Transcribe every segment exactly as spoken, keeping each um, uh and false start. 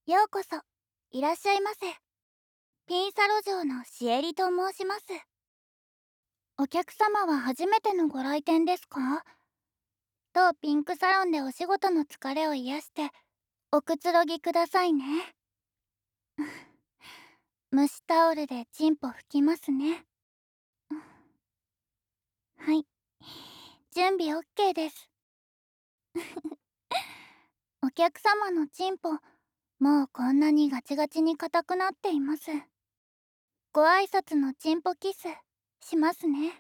ようこそいらっしゃいませ。ピンサロ城のシエリと申します。お客様は初めてのご来店ですか？当ピンクサロンでお仕事の疲れを癒しておくつろぎくださいね。蒸しタオルでチンポ拭きますね。はい、準備 オーケー です。お客様のチンポ、もうこんなにガチガチに硬くなっています。ご挨拶のチンポキスしますね。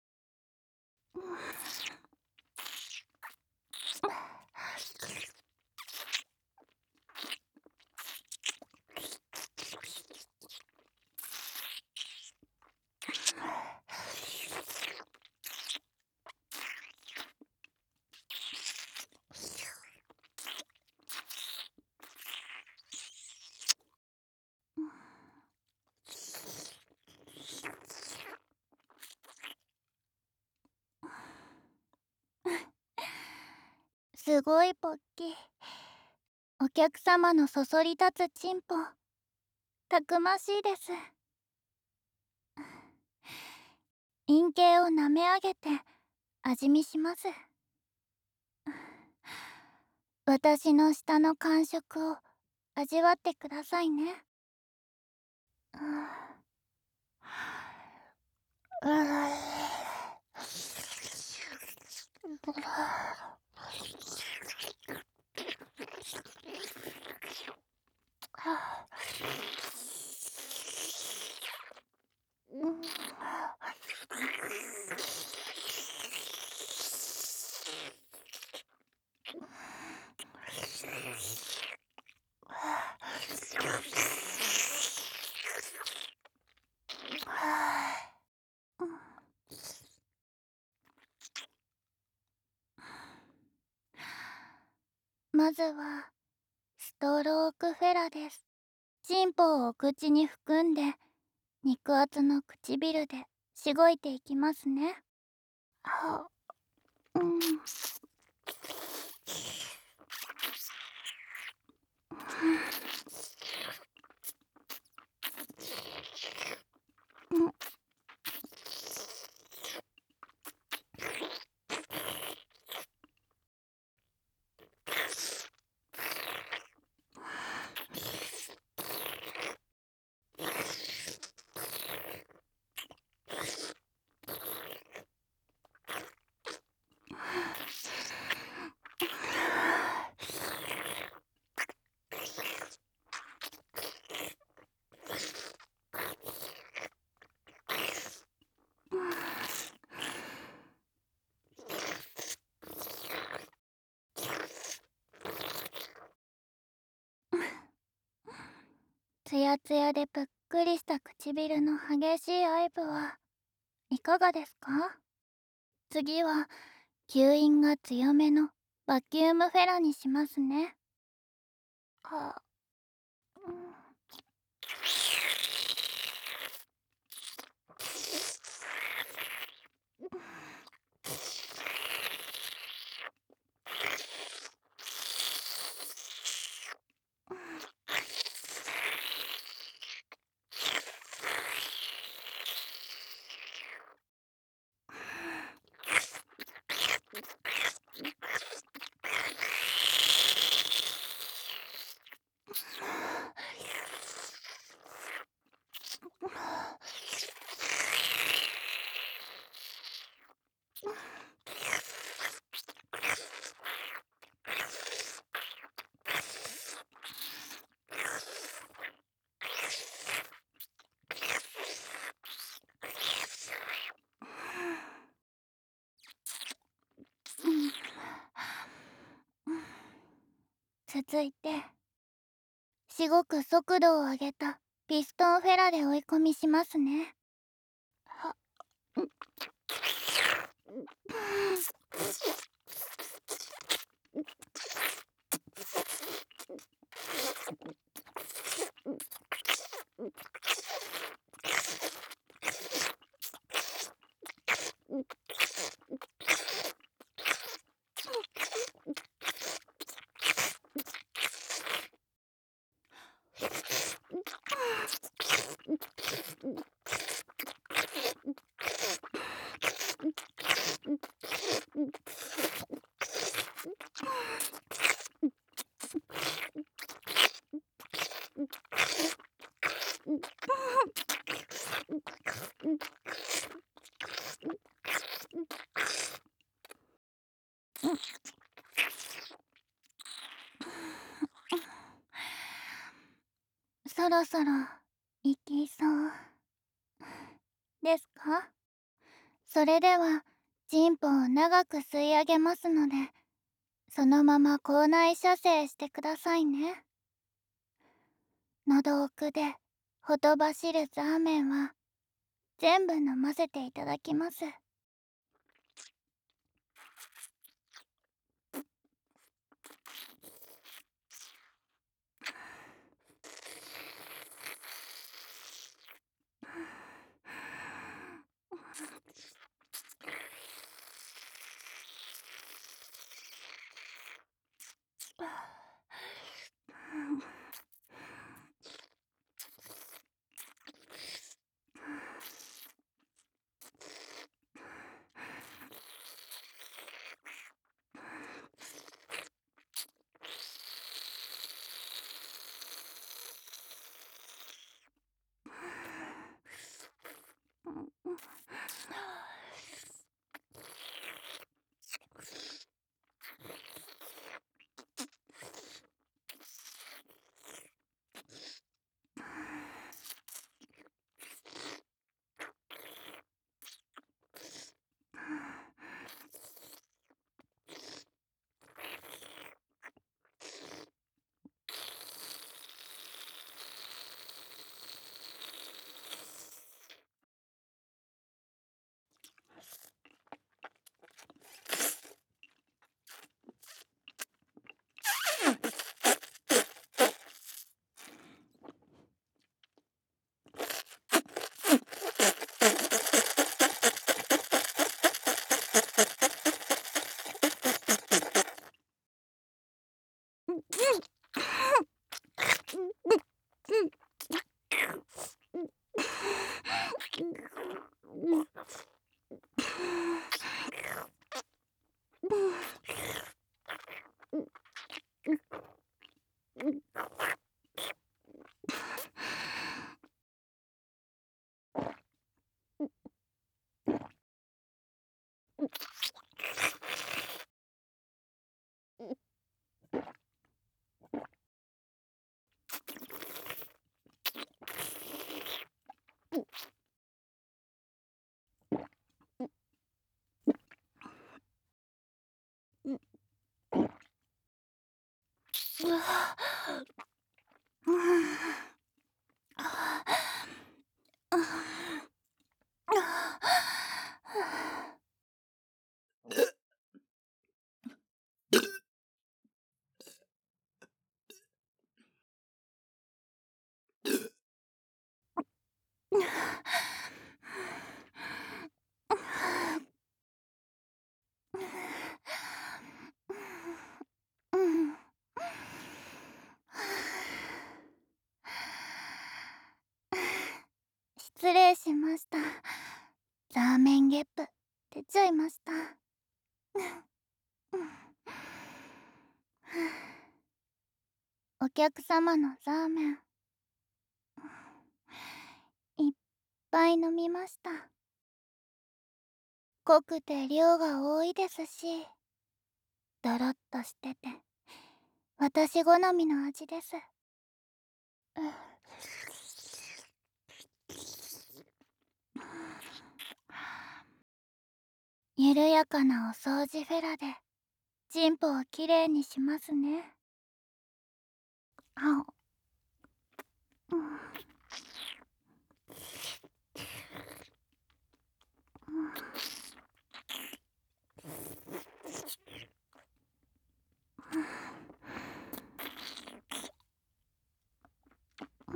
すごいポッキ。お客様のそそり立つチンポ、たくましいです。陰茎を舐め上げて味見します。私の舌の感触を味わってくださいね。まずはストロークフェラです。チンポをお口に含んで肉厚の唇でしごいていきますね。はうん。ツヤツヤでぷっくりした唇の激しい愛撫はいかがですか？次は吸引が強めのバキュームフェラにしますね。はあ、うん。続いてしごく速度を上げたピストンフェラで追い込みしますね。はうんそろそろ行きそうですか？それではチンポを長く吸い上げますので、そのまま口内射精してくださいね。喉奥でほとばしるザーメンは全部飲ませていただきます。失礼しました。ザーメンゲップ出ちゃいました。お客様のザーメンいっぱい飲みました。濃くて量が多いですし、ドロッとしてて私好みの味です。緩やかなお掃除フェラでチンポをきれいにしますね。あうん、うん、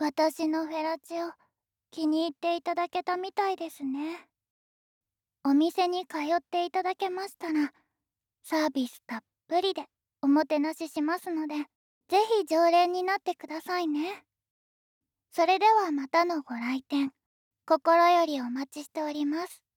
私のフェラチオ気に入っていただけたみたいですね。お店に通っていただけましたらサービスたっぷりでおもてなししますので、ぜひ常連になってくださいね。それではまたのご来店心よりお待ちしております。